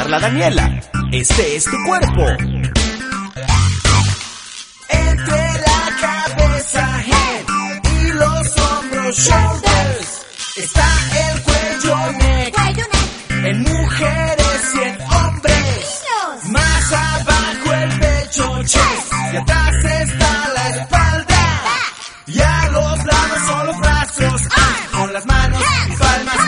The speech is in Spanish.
Carla Daniela. Este es tu cuerpo. Entre la cabeza, head, y los hombros, shoulders, está el cuello, neck, en mujeres y en hombres. Más abajo el pecho, chest, y atrás está la espalda. Y a los lados son los brazos, con las manos y palmas